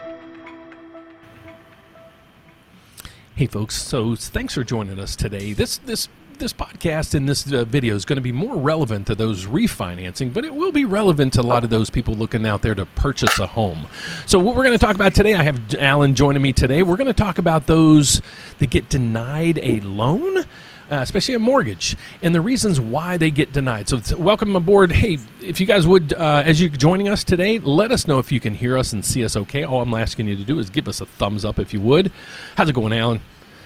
Hey folks, so thanks for joining us today. This podcast and this video is going to be more relevant to those refinancing, but it will be relevant to a lot of those people looking out there to purchase a home. So what we're going to talk about today, I have Alan joining me today. We're going to talk about those that get denied a loan, especially a mortgage, and the reasons why they get denied. So welcome aboard. Hey, if you guys would, as you're joining us today, let us know if you can hear us and see us okay. All I'm asking you to do is give us a thumbs up if you would. How's it going, Alan?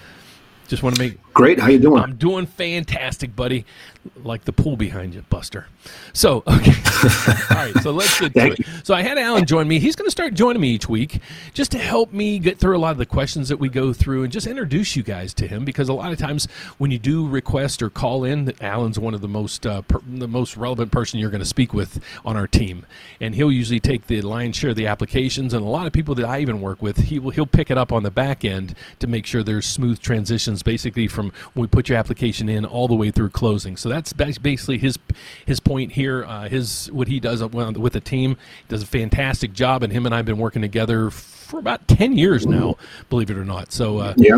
Just want to make... Great. How you doing? I'm doing fantastic, buddy. Like the pool behind you, Buster. So, okay. All right, so let's get to it. So I had Alan join me. He's going to start joining me each week just to help me get through a lot of the questions that we go through and just introduce you guys to him, because a lot of times when you do request or call in, Alan's one of the most relevant person you're going to speak with on our team. And he'll usually take the lion's share of the applications, and a lot of people that I even work with, he'll pick it up on the back end to make sure there's smooth transitions basically from when we put your application in all the way through closing. So that's basically his point here. What he does with the team. He does a fantastic job, and him and I have been working together for about 10 years now, believe it or not. So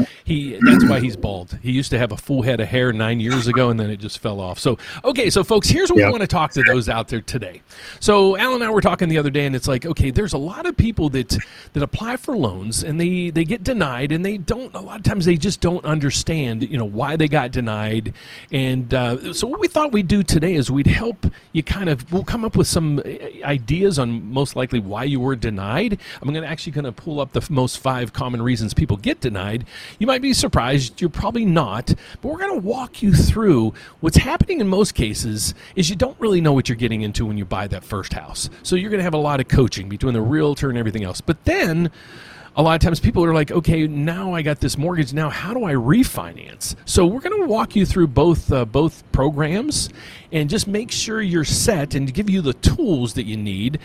that's why he's bald. He used to have a full head of hair 9 years ago, and then it just fell off. So, okay, so folks, here's what we want to talk to those out there today. So Alan and I were talking the other day, and it's like, okay, there's a lot of people that apply for loans, and they get denied, and a lot of times they just don't understand, why they got denied. And so what we thought we'd do today is we'd help you we'll come up with some ideas on most likely why you were denied. I'm going to pull up the most 5 common reasons people get denied. You might be surprised. You're probably not. But we're going to walk you through what's happening in most cases is you don't really know what you're getting into when you buy that first house. So you're going to have a lot of coaching between the realtor and everything else. But then a lot of times people are like, okay, now I got this mortgage. Now how do I refinance? So we're going to walk you through both programs and just make sure you're set and to give you the tools that you need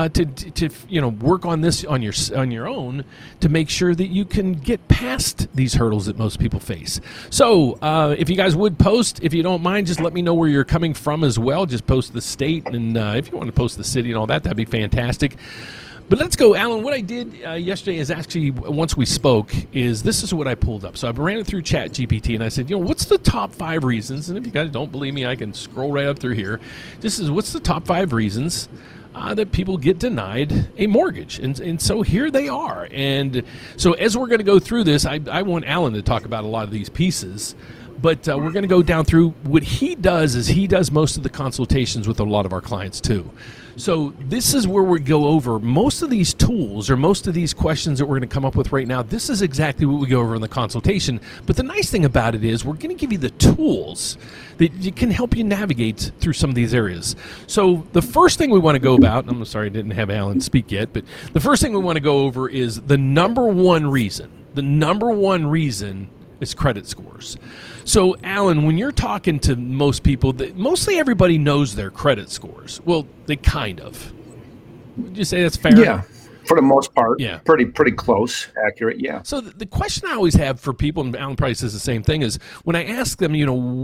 to work on this on your own to make sure that you can get past these hurdles that most people face. So if you guys would post, if you don't mind, just let me know where you're coming from as well. Just post the state, and if you want to post the city and all that, that'd be fantastic. But let's go, Alan. What I did yesterday is actually, once we spoke, this is what I pulled up. So I ran it through ChatGPT, and I said, what's the top 5 reasons? And if you guys don't believe me, I can scroll right up through here. What's the top 5 reasons that people get denied a mortgage? And so here they are. And so as we're going to go through this, I want Alan to talk about a lot of these pieces. But we're going to go down through what he does is he does most of the consultations with a lot of our clients too. So this is where we go over most of these tools or most of these questions that we're going to come up with right now. This is exactly what we go over in the consultation. But the nice thing about it is we're going to give you the tools that can help you navigate through some of these areas. So the first thing we want to go about, and I'm sorry I didn't have Alan speak yet, but the first thing we want to go over is the number one reason. The number one reason is credit scores. So, Alan, when you're talking to most people, mostly everybody knows their credit scores. Well, they kind of. Would you say that's fair? Yeah, for the most part. Yeah. Pretty close, accurate, yeah. So the question I always have for people, and Alan probably says the same thing, is when I ask them,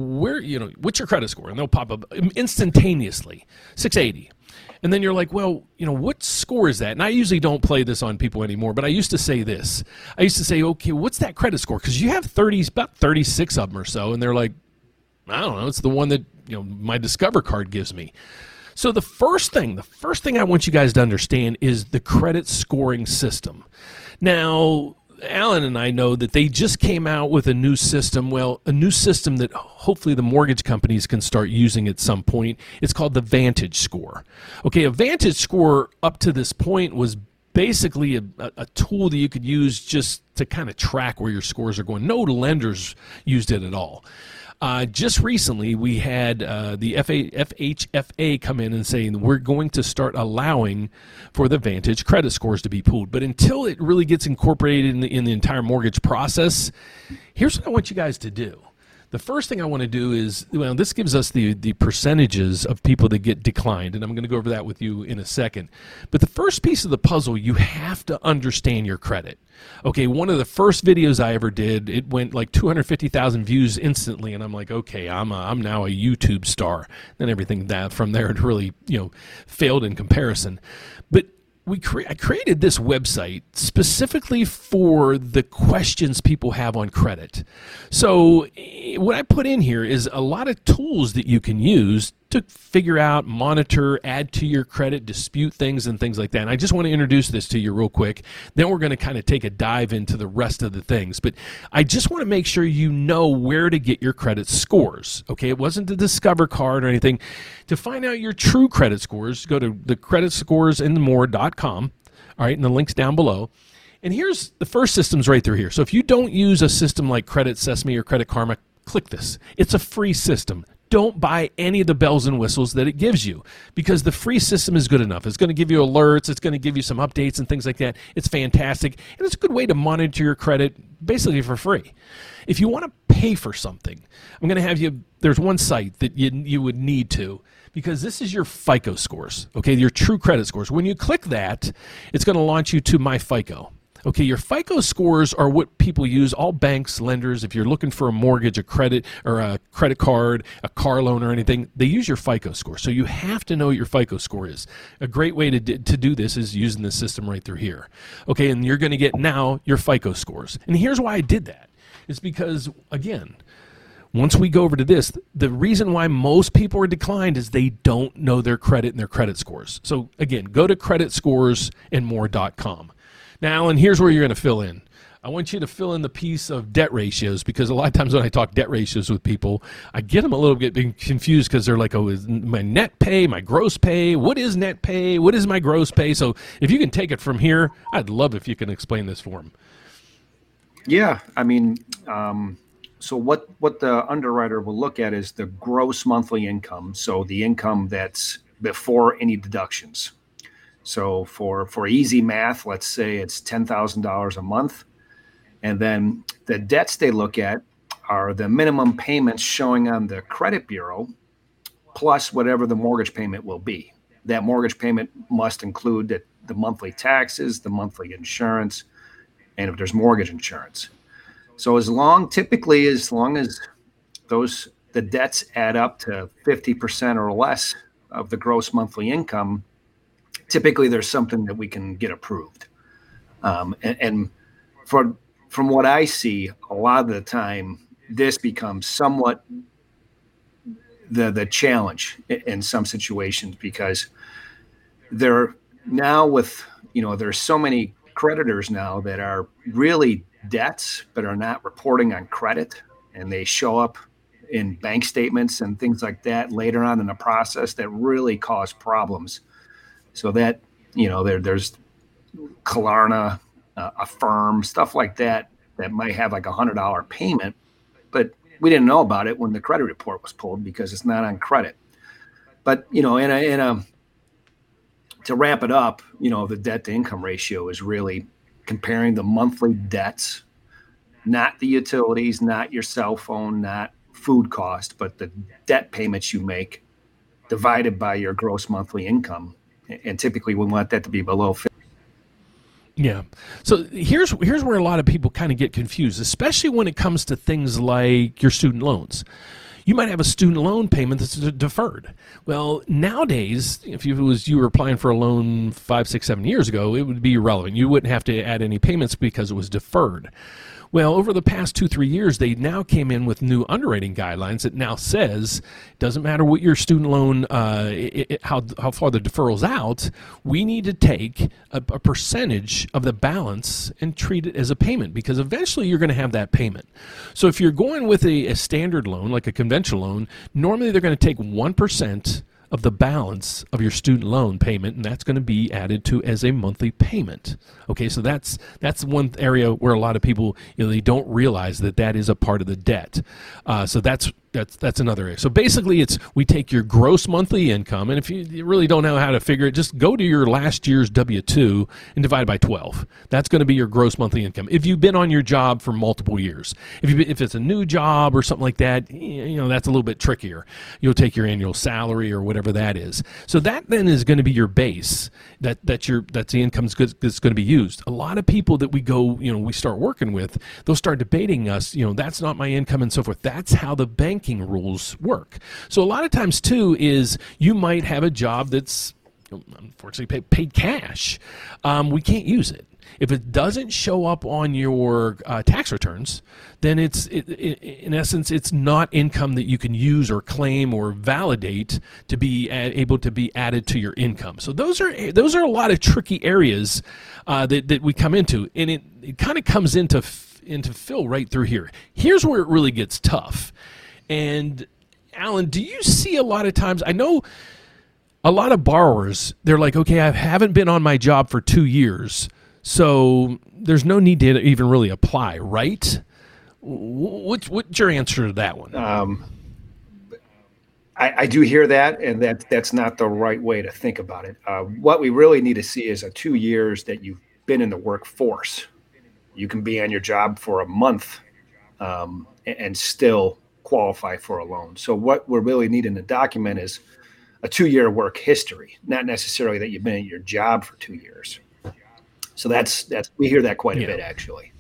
what's your credit score? And they'll pop up instantaneously, 680. And then you're like, well, what score is that? And I usually don't play this on people anymore, but I used to say this. I used to say, okay, what's that credit score? Because you have about 36 of them or so, and they're like, I don't know, it's the one that my Discover card gives me. So the first thing I want you guys to understand is the credit scoring system. Now, Alan and I know that they just came out with a new system, a new system that hopefully the mortgage companies can start using at some point. It's called the Vantage Score. Okay, a Vantage Score up to this point was basically a tool that you could use just to kind of track where your scores are going. No lenders used it at all. Just recently, we had the FHFA come in and saying we're going to start allowing for the Vantage credit scores to be pooled. But until it really gets incorporated in the entire mortgage process, here's what I want you guys to do. The first thing I want to do is, this gives us the percentages of people that get declined, and I'm going to go over that with you in a second. But the first piece of the puzzle, you have to understand your credit. Okay, one of the first videos I ever did, it went like 250,000 views instantly, and I'm like, okay, I'm now a YouTube star. Then everything from there had really, failed in comparison. But I created this website specifically for the questions people have on credit. So what I put in here is a lot of tools that you can use to figure out, monitor, add to your credit, dispute things and things like that. And I just want to introduce this to you real quick. Then we're going to kind of take a dive into the rest of the things. But I just want to make sure you know where to get your credit scores. Okay, it wasn't the Discover card or anything. To find out your true credit scores, go to the creditscoresandmore.com. All right, and the link's down below. And here's the first system's right through here. So if you don't use a system like Credit Sesame or Credit Karma, click this. It's a free system. Don't buy any of the bells and whistles that it gives you, because the free system is good enough. It's going to give you alerts. It's going to give you some updates and things like that. It's fantastic. And it's a good way to monitor your credit basically for free. If you want to pay for something, I'm going to have you, there's one site that you would need to, because this is your FICO scores, okay, your true credit scores. When you click that, it's going to launch you to My FICO. Okay, your FICO scores are what people use, all banks, lenders. If you're looking for a mortgage, a credit, or a credit card, a car loan or anything, they use your FICO score. So you have to know what your FICO score is. A great way to do this is using the system right through here. Okay, and you're going to get now your FICO scores. And here's why I did that. It's because, again, once we go over to this, the reason why most people are declined is they don't know their credit and their credit scores. So again, go to creditscoresandmore.com. Now, Alan, here's where you're going to fill in. I want you to fill in the piece of debt ratios, because a lot of times when I talk debt ratios with people, I get them a little bit confused because they're like, oh, is my net pay, my gross pay? What is net pay? What is my gross pay? So if you can take it from here, I'd love if you can explain this for them. Yeah, I mean, so what the underwriter will look at is the gross monthly income. So the income that's before any deductions. So for easy math, let's say it's $10,000 a month. And then the debts they look at are the minimum payments showing on the credit bureau, plus whatever the mortgage payment will be. That mortgage payment must include the monthly taxes, the monthly insurance, and if there's mortgage insurance. So typically as long as the debts add up to 50% or less of the gross monthly income, typically there's something that we can get approved. And from what I see, a lot of the time, this becomes somewhat the challenge in some situations, because there's so many creditors now that are really debts but are not reporting on credit, and they show up in bank statements and things like that later on in the process that really cause problems. So that, there's Klarna, Affirm, stuff like that might have like $100 payment, but we didn't know about it when the credit report was pulled because it's not on credit. But, to wrap it up, the debt to income ratio is really comparing the monthly debts, not the utilities, not your cell phone, not food cost, but the debt payments you make divided by your gross monthly income. And typically we want that to be below 50. Yeah. So here's where a lot of people kind of get confused, especially when it comes to things like your student loans. You might have a student loan payment that's deferred. Well, nowadays, if you were applying for a loan 5, 6, 7 years ago, it would be irrelevant. You wouldn't have to add any payments because it was deferred. Well, over the past 2-3 years, they now came in with new underwriting guidelines that now says it doesn't matter what your student loan, how far the deferral's out, we need to take a percentage of the balance and treat it as a payment, because eventually you're going to have that payment. So if you're going with a standard loan, like a conventional loan, normally they're going to take 1% of the balance of your student loan payment, and that's going to be added to as a monthly payment. Okay, so that's one area where a lot of people, they don't realize that is a part of the debt. So that's another area. So basically, we take your gross monthly income, and if you really don't know how to figure it, just go to your last year's W-2 and divide by 12. That's going to be your gross monthly income. If you've been on your job for multiple years, if it's a new job or something like that, that's a little bit trickier. You'll take your annual salary or whatever that is. So that then is going to be your base. That's the income that's going to be used. A lot of people that we start working with, they'll start debating us. That's not my income and so forth. That's how the banking rules work. So a lot of times too is you might have a job that's unfortunately paid cash, we can't use it. If it doesn't show up on your tax returns, then in essence, it's not income that you can use or claim or validate to be able to be added to your income. So those are a lot of tricky areas that we come into, and it kind of comes into Phil right through here. Here's where it really gets tough. And Alan, do you see a lot of times? I know a lot of borrowers, they're like, okay, I haven't been on my job for 2 years, so there's no need to even really apply, right? What's your answer to that one? I do hear that, and that's not the right way to think about it. What we really need to see is 2 years that you've been in the workforce. You can be on your job for a month and still qualify for a loan. So what we really need in the document is a 2-year work history, not necessarily that you've been at your job for 2 years. So that's we hear that quite a bit, actually.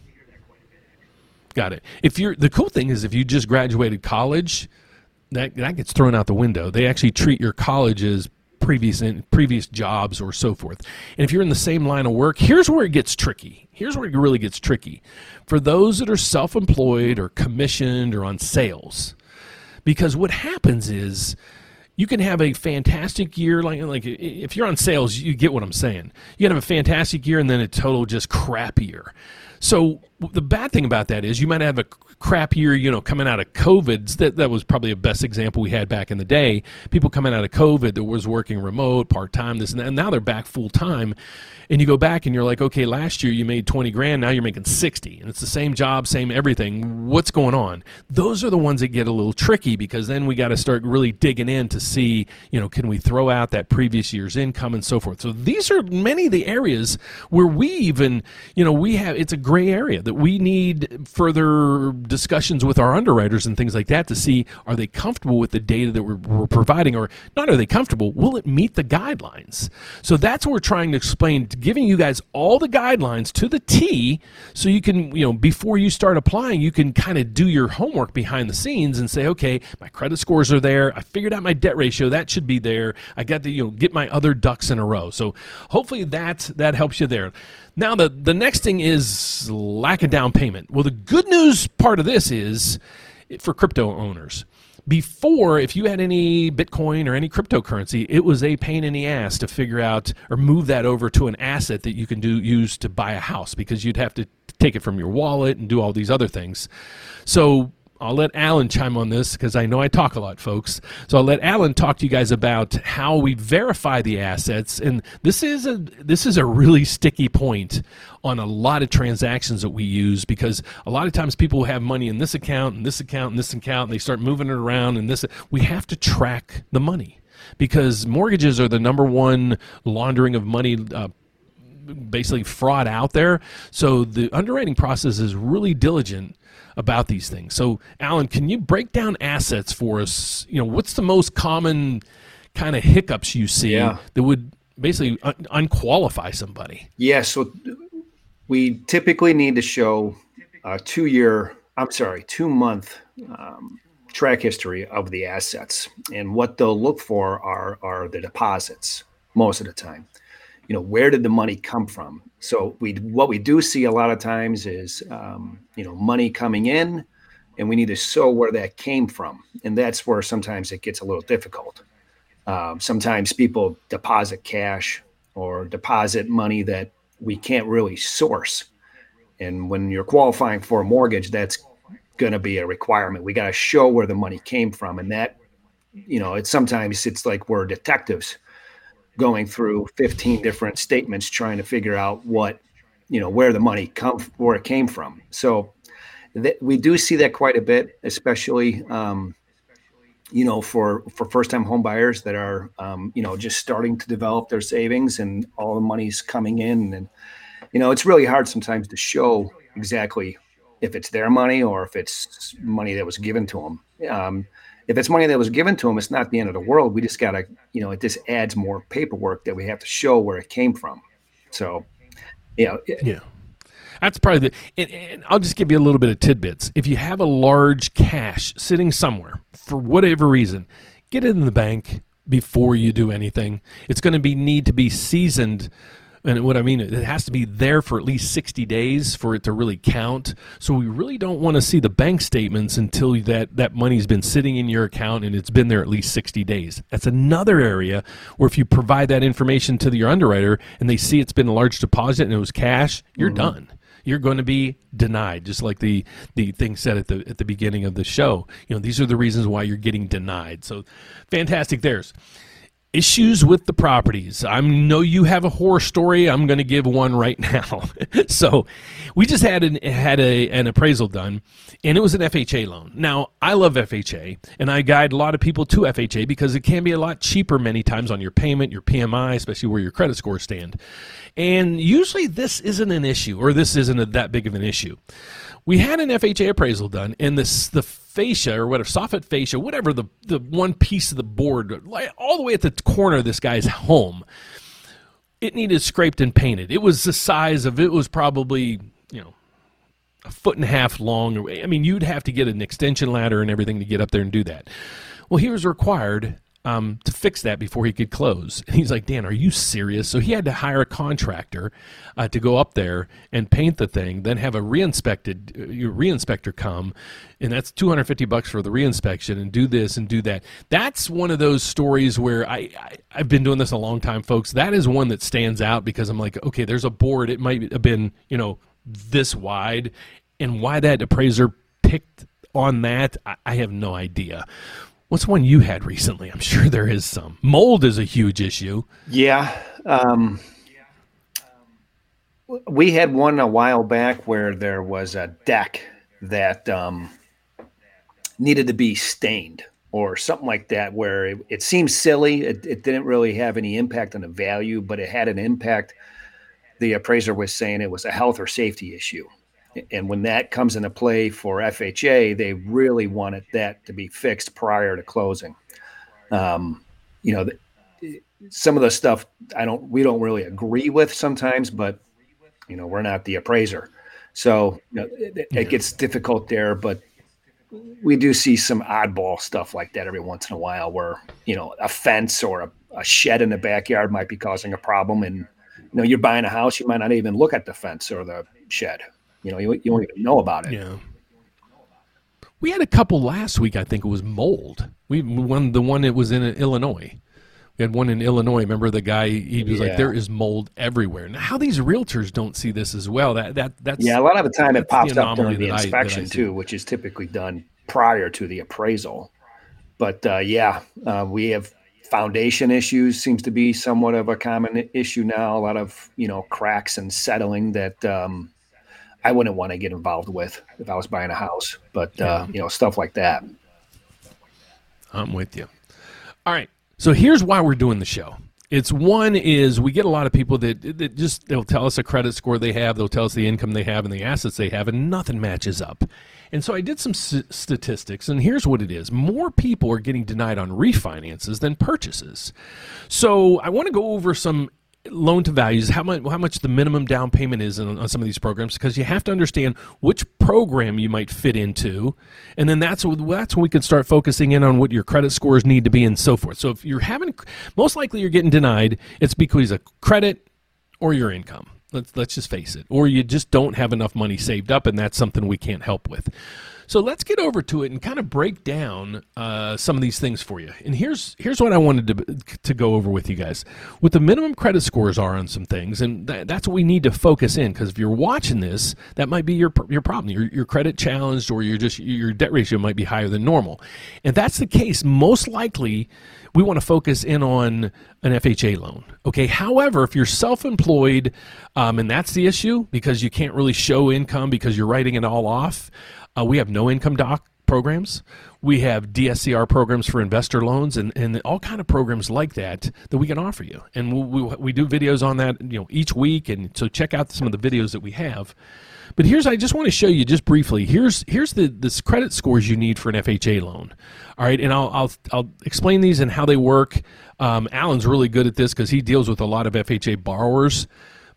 Got it. The cool thing is if you just graduated college, that gets thrown out the window. They actually treat your college as previous jobs or so forth. And if you're in the same line of work, here's where it gets tricky. Here's where it really gets tricky. For those that are self-employed or commissioned or on sales, because what happens is you can have a fantastic year, like if you're on sales, you get what I'm saying. You can have a fantastic year and then a total just crap year. So the bad thing about that is you might have a crap year, coming out of COVID. That was probably the best example we had back in the day. People coming out of COVID that was working remote, part-time, this and that, and now they're back full-time. And you go back and you're like, okay, last year you made 20 grand, now you're making 60. And it's the same job, same everything. What's going on? Those are the ones that get a little tricky because then we got to start really digging in to see, can we throw out that previous year's income and so forth. So these are many of the areas where we even, it's a gray area that we need further discussions with our underwriters and things like that to see, are they comfortable with the data that we're providing, or not are they comfortable, will it meet the guidelines? So that's what we're trying to explain, giving you guys all the guidelines to the T so you can, before you start applying, you can kind of do your homework behind the scenes and say, okay, my credit scores are there. I figured out my debt ratio. That should be there. I got to, get my other ducks in a row. So hopefully that helps you there. Now, the next thing is lack of down payment. Well, the good news part of this is for crypto owners. Before, if you had any Bitcoin or any cryptocurrency, it was a pain in the ass to figure out or move that over to an asset that you can use to buy a house, because you'd have to take it from your wallet and do all these other things. So I'll let Alan chime on this because I know I talk a lot, folks. So I'll let Alan talk to you guys about how we verify the assets. And this is a really sticky point on a lot of transactions that we use, because a lot of times people have money in this account and this account and this account, and they start moving it around, and we have to track the money, because mortgages are the number one laundering of money, basically fraud out there. So the underwriting process is really diligent about these things. So Alan, can you break down assets for us? What's the most common kind of hiccups you see that would basically unqualify somebody? Yeah, so we typically need to show a 2-month track history of the assets. And what they'll look for are the deposits most of the time. Where did the money come from? So what we do see a lot of times is, money coming in, and we need to show where that came from. And that's where sometimes it gets a little difficult. Sometimes people deposit cash or deposit money that we can't really source. And when you're qualifying for a mortgage, that's going to be a requirement. We got to show where the money came from. And that, sometimes it's like we're detectives going through 15 different statements trying to figure out where the money where it came from. So we do see that quite a bit, especially for first-time home buyers that are just starting to develop their savings, and all the money's coming in, and it's really hard sometimes to show exactly if it's their money or if it's money that was given to them. If it's money that was given to them, it's not the end of the world. We just got to, it just adds more paperwork that we have to show where it came from. So, yeah. That's probably and I'll just give you a little bit of tidbits. If you have a large cash sitting somewhere for whatever reason, get it in the bank before you do anything. It's going to need to be seasoned. And what I mean, it has to be there for at least 60 days for it to really count. So we really don't want to see the bank statements until that money's been sitting in your account and it's been there at least 60 days. That's another area where if you provide that information to your underwriter and they see it's been a large deposit and it was cash, you're done. You're going to be denied, just like the thing said at the beginning of the show. These are the reasons why you're getting denied. So fantastic. There's issues with the properties. I know you have a horror story. I'm going to give one right now. So we just had an appraisal done, and it was an FHA loan. Now, I love FHA, and I guide a lot of people to FHA because it can be a lot cheaper many times on your payment, your PMI, especially where your credit scores stand. And usually this isn't an issue, or this isn't that big of an issue. We had an FHA appraisal done, and the fascia or whatever, soffit fascia, whatever, the one piece of the board, all the way at the corner of this guy's home, it needed scraped and painted. It was the size of, it was probably, 1.5 feet long. I mean, you'd have to get an extension ladder and everything to get up there and do that. Well, he was required to fix that before he could close. And he's like, Dan, are you serious? So he had to hire a contractor to go up there and paint the thing, then have a reinspector come, and that's $250 for the reinspection, and do this and do that. That's one of those stories where I've been doing this a long time, folks. That is one that stands out because I'm like, okay, there's a board. It might have been, this wide, and why that appraiser picked on that, I have no idea. What's one you had recently? I'm sure there is some. Mold is a huge issue. Yeah. We had one a while back where there was a deck that needed to be stained or something like that, where it seems silly. It didn't really have any impact on the value, but it had an impact. The appraiser was saying it was a health or safety issue. And when that comes into play for FHA, they really wanted that to be fixed prior to closing. Some of the stuff we don't really agree with sometimes, but we're not the appraiser, so it gets difficult there. But we do see some oddball stuff like that every once in a while, where a fence or a shed in the backyard might be causing a problem, and you're buying a house, you might not even look at the fence or the shed. You won't even know about it. Yeah. We had a couple last week. I think it was mold. We won the one that was in Illinois. We had one in Illinois. Remember the guy? He was like, "There is mold everywhere." Now, how these realtors don't see this as well? That's a lot of the time it pops up during the inspection too, which is typically done prior to the appraisal. But we have foundation issues. Seems to be somewhat of a common issue now. A lot of cracks and settling that. I wouldn't want to get involved with if I was buying a house, but stuff like that. I'm with you. All right. So here's why we're doing the show. One is we get a lot of people that just, they'll tell us a credit score they have, they'll tell us the income they have and the assets they have, and nothing matches up. And so I did some statistics, and here's what it is. More people are getting denied on refinances than purchases. So I want to go over some loan to values, how much the minimum down payment is on some of these programs, because you have to understand which program you might fit into, and then that's when we can start focusing in on what your credit scores need to be and so forth. So if you're most likely you're getting denied, it's because of credit or your income. Let's just face it, or you just don't have enough money saved up, and that's something we can't help with. So let's get over to it and kind of break down some of these things for you. And here's what I wanted to go over with you guys. What the minimum credit scores are on some things, and that's what we need to focus in, because if you're watching this, that might be your problem. Your credit challenged, or your debt ratio might be higher than normal. If that's the case, most likely we want to focus in on an FHA loan. Okay. However, if you're self-employed, and that's the issue because you can't really show income because you're writing it all off, we have no income doc programs. We have DSCR programs for investor loans and all kind of programs like that we can offer you. And we do videos on that, each week. And so check out some of the videos that we have. But I just want to show you just briefly, here's this credit scores you need for an FHA loan. All right. And I'll explain these and how they work. Alan's really good at this because he deals with a lot of FHA borrowers.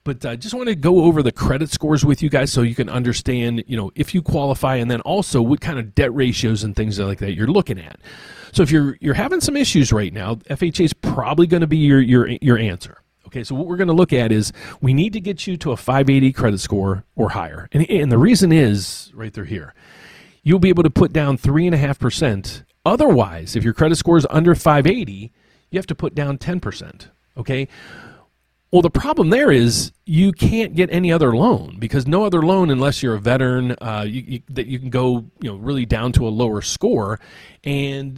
But I just want to go over the credit scores with you guys so you can understand, if you qualify, and then also what kind of debt ratios and things like that you're looking at. So if you're having some issues right now, FHA is probably going to be your answer. Okay, so what we're going to look at is we need to get you to a 580 credit score or higher. And the reason is right there here. You'll be able to put down 3.5%. Otherwise, if your credit score is under 580, you have to put down 10%. Okay? Well, the problem there is you can't get any other loan, because no other loan, unless you're a veteran, that you can go really down to a lower score, and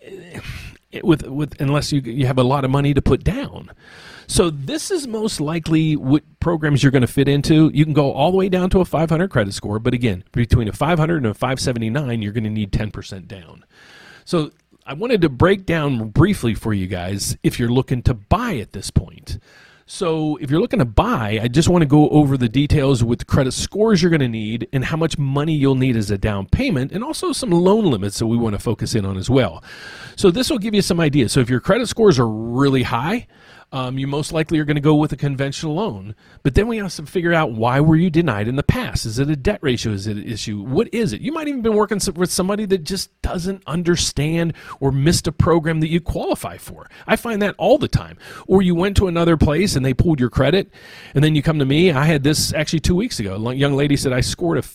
unless you have a lot of money to put down. So this is most likely what programs you're going to fit into. You can go all the way down to a 500 credit score, but again, between a 500 and a 579, you're going to need 10% down. So I wanted to break down briefly for you guys if you're looking to buy at this point. So if you're looking to buy, I just want to go over the details with the credit scores you're going to need and how much money you'll need as a down payment, and also some loan limits that we want to focus in on as well. So this will give you some ideas. So if your credit scores are really high, you most likely are going to go with a conventional loan. But then we have to figure out, why were you denied in the past? Is it a debt ratio? Is it an issue? What is it? You might even been working with somebody that just doesn't understand or missed a program that you qualify for. I find that all the time. Or you went to another place and they pulled your credit, and then you come to me. I had this actually 2 weeks ago. A young lady said, I scored a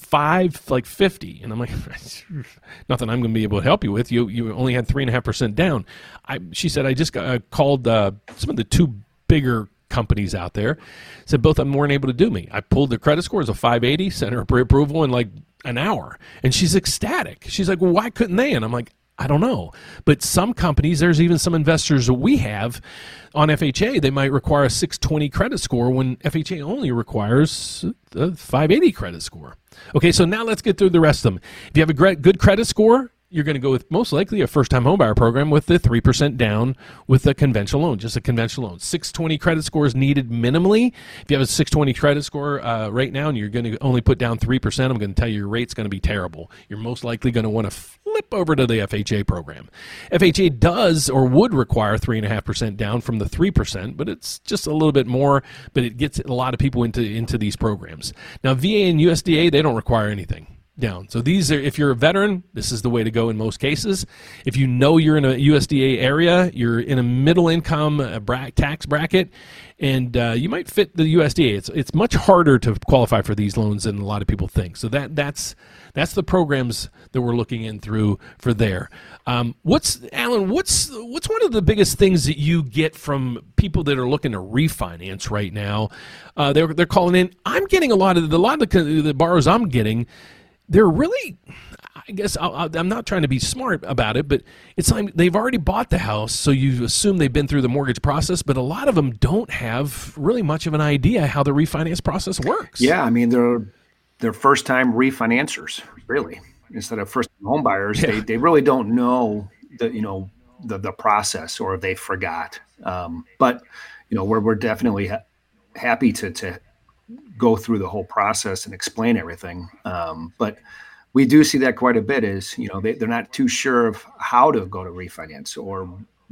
550. And I'm like, nothing I'm going to be able to help you with. You only had 3.5% down. She said, I just called some of the two bigger companies out there, said both of them weren't able to do me. I pulled the credit score as a 580, sent her pre-approval in like an hour, and she's ecstatic. She's like, well, why couldn't they? And I'm like, I don't know. But some companies, there's even some investors that we have on FHA, they might require a 620 credit score when FHA only requires a 580 credit score. Okay, so now let's get through the rest of them. If you have a good credit score, you're going to go with most likely a first-time homebuyer program with the 3% down with a conventional loan, just a conventional loan. 620 credit score is needed minimally. If you have a 620 credit score right now and you're going to only put down 3%, I'm going to tell you your rate's going to be terrible. You're most likely going to want to flip over to the FHA program. FHA does or would require 3.5% down from the 3%, but it's just a little bit more, but it gets a lot of people into these programs. Now, VA and USDA, they don't require anything down. So these are, if you're a veteran, this is the way to go in most cases. If you know you're in a USDA area, you're in a middle income tax bracket, and you might fit the USDA. It's much harder to qualify for these loans than a lot of people think. So that's the programs that we're looking in through for there. Alan, what's one of the biggest things that you get from people that are looking to refinance right now? They're calling in. I'm getting a lot of the borrowers I'm getting. They're really, I guess, I'm not trying to be smart about it, but it's like they've already bought the house, so you assume they've been through the mortgage process, but a lot of them don't have really much of an idea how the refinance process works. Yeah, I mean, they're first-time refinancers, really, instead of first-time home buyers. Yeah. They really don't know the process, or they forgot. But we're definitely happy to go through the whole process and explain everything. But we do see that quite a bit is, they're not too sure of how to go to refinance or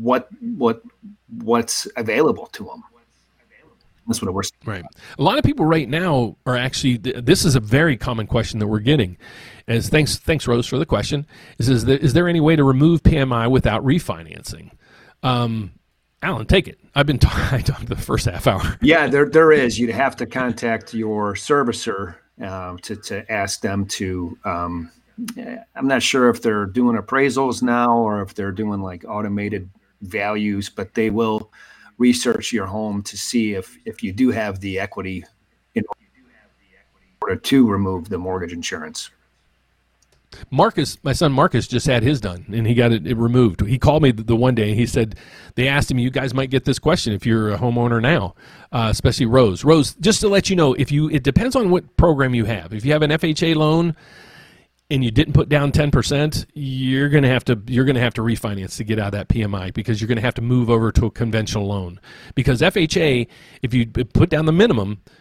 what's available to them. That's what we're seeing. Right. A lot of people right now are actually, this is a very common question that we're getting. Thanks Rose for the question. Is there any way to remove PMI without refinancing? Alan, take it. I talked the first half hour. Yeah, there is. You'd have to contact your servicer to ask them to. I'm not sure if they're doing appraisals now or if they're doing like automated values, but they will research your home to see if you do have the equity in order to remove the mortgage insurance. Marcus, my son Marcus, just had his done, and he got it removed. He called me the one day, and he said, they asked him, you guys might get this question if you're a homeowner now, especially Rose. Rose, just to let you know, it depends on what program you have. If you have an FHA loan and you didn't put down 10%, you're going to have to refinance to get out of that PMI, because you're going to have to move over to a conventional loan. Because FHA, if you put down the minimum,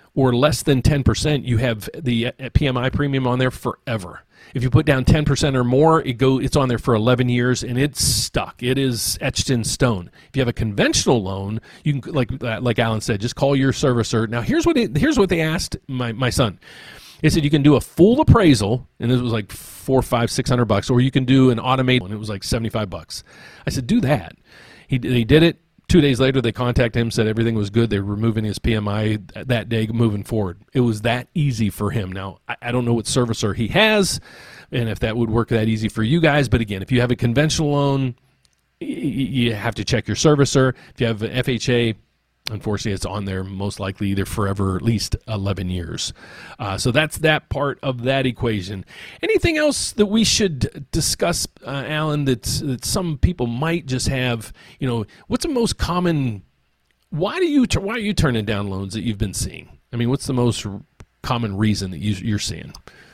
or less than 10%, you have the PMI premium on there forever. If you put down 10% or more, it's on there for 11 years, and it's stuck. It is etched in stone. If you have a conventional loan, you can, like Alan said, just call your servicer. Now, here's what they asked my son. They said you can do a full appraisal, and it was like $400, $500, $600, or you can do an automated one. It was like $75. I said, do that. They did it. 2 days later, they contacted him, said everything was good. They were removing his PMI that day moving forward. It was that easy for him. Now, I don't know what servicer he has and if that would work that easy for you guys. But again, if you have a conventional loan, you have to check your servicer. If you have an FHA, unfortunately, it's on there most likely either forever or at least 11 years. So that's that part of that equation. Anything else that we should discuss, Alan, that some people might just have? What's the most common? Why are you turning down loans that you've been seeing? I mean, what's the most common reason that you're seeing?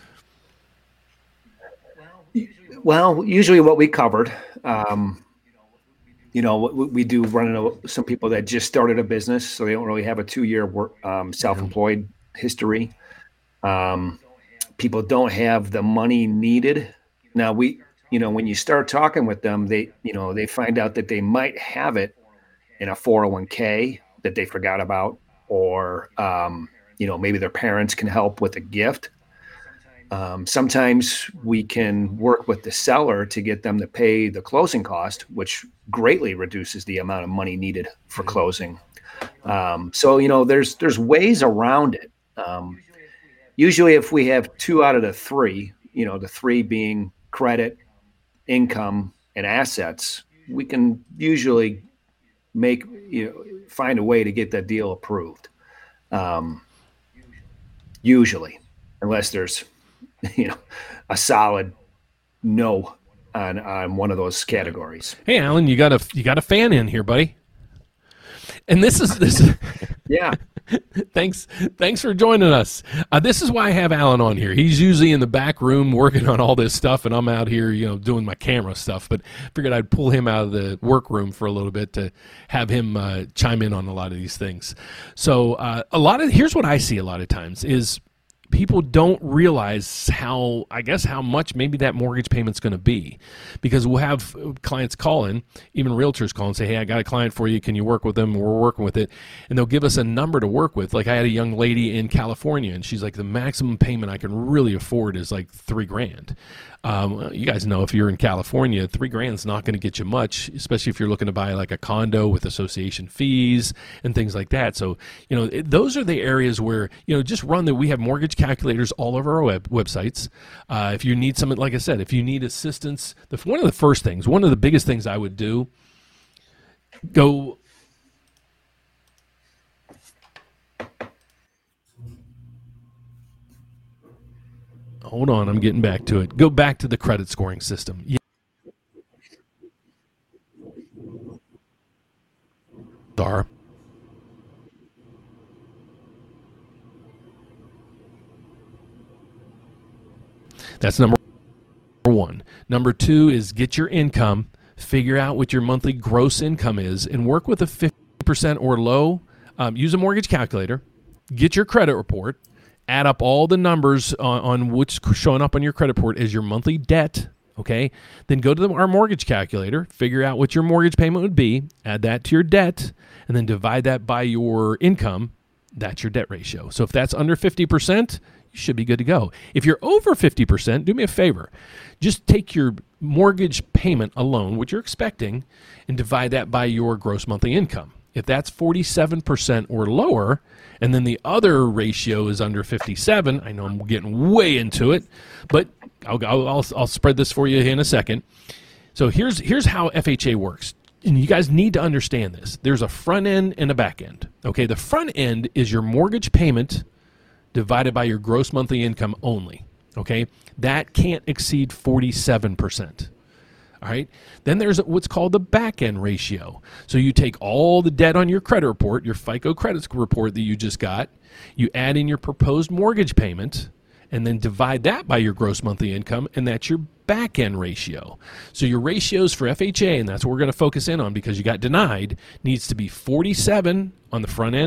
Well, usually what we covered. We do run into some people that just started a business, so they don't really have a 2-year work, self-employed history. People don't have the money needed. Now, when you start talking with them, they find out that they might have it in a 401k that they forgot about, or maybe their parents can help with a gift. Sometimes we can work with the seller to get them to pay the closing cost, which greatly reduces the amount of money needed for closing. So there's ways around it. Usually if we have 2 out of the 3, the 3 being credit, income, and assets, we can usually find a way to get that deal approved. Usually, unless there's a solid no on one of those categories. Hey, Alan, you got a fan in here, buddy. And this is yeah. Thanks for joining us. This is why I have Alan on here. He's usually in the back room working on all this stuff, and I'm out here, doing my camera stuff. But figured I'd pull him out of the workroom for a little bit to have him chime in on a lot of these things. So here's what I see a lot of times is people don't realize how much maybe that mortgage payment's going to be, because we'll have clients call in, even realtors call and say, hey, I got a client for you. Can you work with them? We're working with it. And they'll give us a number to work with. Like I had a young lady in California, and she's like, the maximum payment I can really afford is like $3,000. You guys know if you're in California, $3,000 is not going to get you much, especially if you're looking to buy like a condo with association fees and things like that. So, those are the areas where, just run that. We have mortgage calculators all over our websites. If you need something, like I said, if you need assistance, one of the biggest things I would do, go. Hold on, I'm getting back to it. Go back to the credit scoring system. Yeah. That's number 1. Number 2 is get your income, figure out what your monthly gross income is, and work with a 50% or low. Use a mortgage calculator, get your credit report, add up all the numbers on what's showing up on your credit report as your monthly debt, okay? Then go to our mortgage calculator, figure out what your mortgage payment would be, add that to your debt, and then divide that by your income. That's your debt ratio. So if that's under 50%, you should be good to go. If you're over 50%, do me a favor. Just take your mortgage payment alone, what you're expecting, and divide that by your gross monthly income. If that's 47% or lower, and then the other ratio is under 57, I know I'm getting way into it, but I'll spread this for you in a second. So here's how FHA works. And you guys need to understand this. There's a front end and a back end. Okay, the front end is your mortgage payment divided by your gross monthly income only. Okay, that can't exceed 47%. All right. Then there's what's called the back end ratio. So you take all the debt on your credit report, your FICO credit report that you just got, you add in your proposed mortgage payment, and then divide that by your gross monthly income, and that's your back end ratio. So your ratios for FHA, and that's what we're going to focus in on because you got denied, needs to be 47 on the front end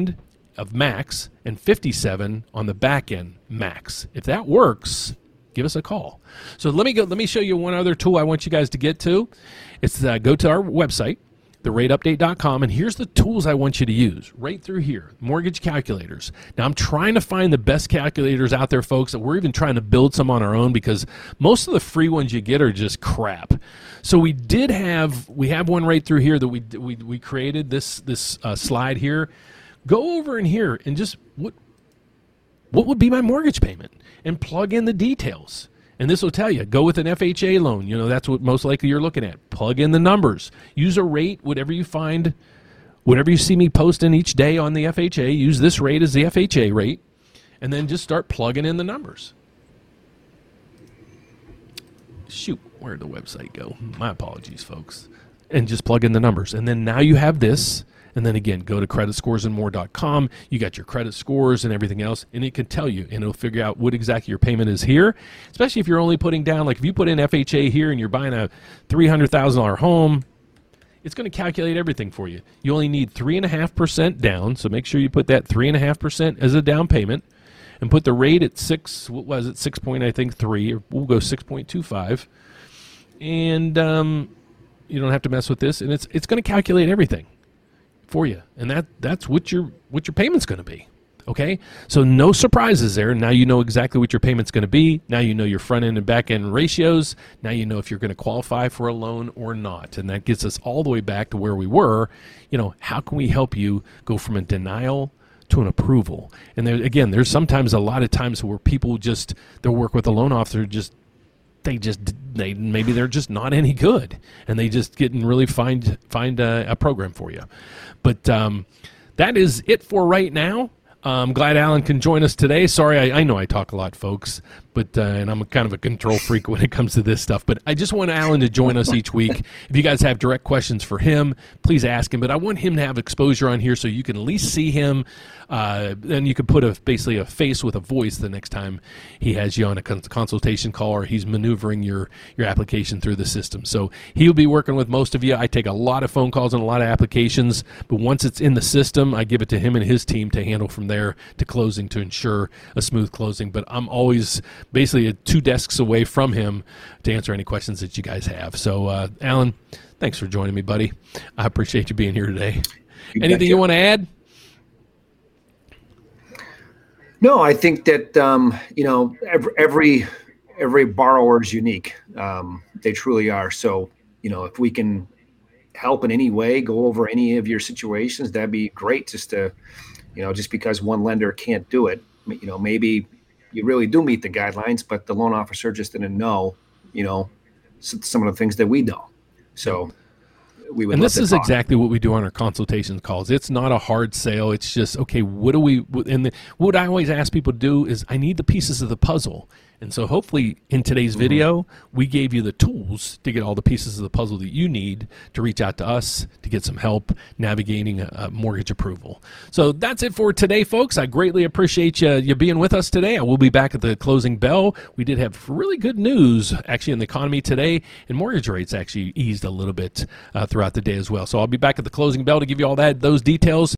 of max and 57 on the back end max. If that works, give us a call. So let me show you one other tool I want you guys to get to. It's go to our website, therateupdate.com, and here's the tools I want you to use right through here. Mortgage calculators. Now, I'm trying to find the best calculators out there, folks. We're even trying to build some on our own because most of the free ones you get are just crap. So we have one right through here that we created, this slide here. Go over in here and just what would be my mortgage payment, and plug in the details. And this will tell you, go with an FHA loan. You know, that's what most likely you're looking at. Plug in the numbers. Use a rate, whatever you find, whatever you see me posting each day on the FHA, use this rate as the FHA rate, and then just start plugging in the numbers. Shoot, where'd the website go? My apologies, folks. And just plug in the numbers. And then now you have this. And then again, go to creditscoresandmore.com. You got your credit scores and everything else, and it can tell you, and it'll figure out what exactly your payment is here, especially if you're only putting down, like if you put in FHA here and you're buying a $300,000 home, it's going to calculate everything for you. You only need 3.5% down, so make sure you put that 3.5% as a down payment, and put the rate at 6 point, I think 3, or we'll go 6.25, and you don't have to mess with this, and it's going to calculate everything for you, and that's what your payment's going to be. Okay, so no surprises there. Now you know exactly what your payment's going to be. Now you know your front end and back end ratios. Now you know if you're going to qualify for a loan or not, and that gets us all the way back to where we were. You know, how can we help you go from a denial to an approval? And there's sometimes a lot of times where people they'll work with a loan officer, maybe they're just not any good, and they just get and really find a program for you. But that is it for right now. I'm glad Alan can join us today. Sorry, I know I talk a lot, folks, but and I'm kind of a control freak when it comes to this stuff. But I just want Alan to join us each week. If you guys have direct questions for him, please ask him. But I want him to have exposure on here so you can at least see him. Then you can put basically a face with a voice the next time he has you on a consultation call, or he's maneuvering your application through the system. So he'll be working with most of you. I take a lot of phone calls and a lot of applications, but once it's in the system, I give it to him and his team to handle from there to closing to ensure a smooth closing. But I'm always basically 2 desks away from him to answer any questions that you guys have. So Alan, thanks for joining me, buddy. I appreciate you being here today. Anything you want to add? No, I think that every borrower is unique. They truly are. So if we can help in any way, go over any of your situations, that'd be great. Just to just because one lender can't do it, maybe you really do meet the guidelines, but the loan officer just didn't know some of the things that we know. So we would. And this is exactly what we do on our consultation calls. It's not a hard sale. It's just, okay, what I always ask people to do is, I need the pieces of the puzzle. And so hopefully in today's video, we gave you the tools to get all the pieces of the puzzle that you need to reach out to us to get some help navigating a mortgage approval. So that's it for today, folks. I greatly appreciate you being with us today. I will be back at the closing bell. We did have really good news actually in the economy today, and mortgage rates actually eased a little bit throughout the day as well. So I'll be back at the closing bell to give you all those details.